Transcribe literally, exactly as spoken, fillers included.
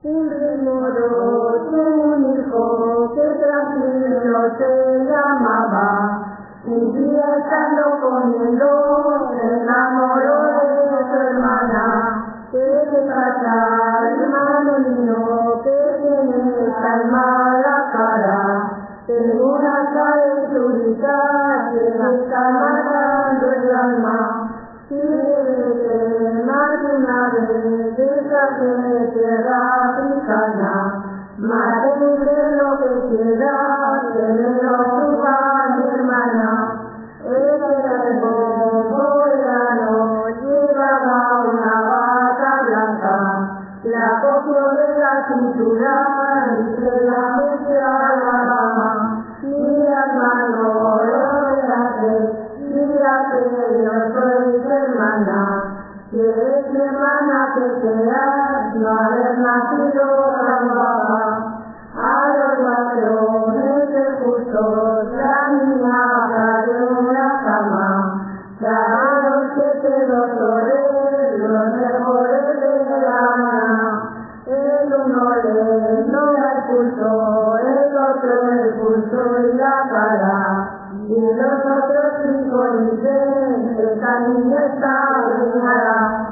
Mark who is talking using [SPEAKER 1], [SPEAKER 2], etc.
[SPEAKER 1] Un remoroso, un hijo que tranquilo se llamaba. Un día estando comiendo, se enamoró de su hermana. ¿Qué te pasa, hermano mío, que tienes tan mala cara? Tengo una calenturita que me está matando el alma. Si debes más de una vez, déjame tierra africana. Madre lo que quiera, que me lo suba mi hermana. Ese hermoso verano llevaba una bata blanca. La cogió de la cintura y se la metió a la cama. Mira hermano, lo verás, mira que yo soy tu hermana. ¿Quieres mi hermana que seas? No haber nacido tan guapa. A los cuatro meses justos la niña baja de una cama. Llamaron siete doctores, los mejores de la Habana. El uno le nota el pulso, el otro el pulso y la cara. Y los otros cinco dicen que esta niña está ordenada.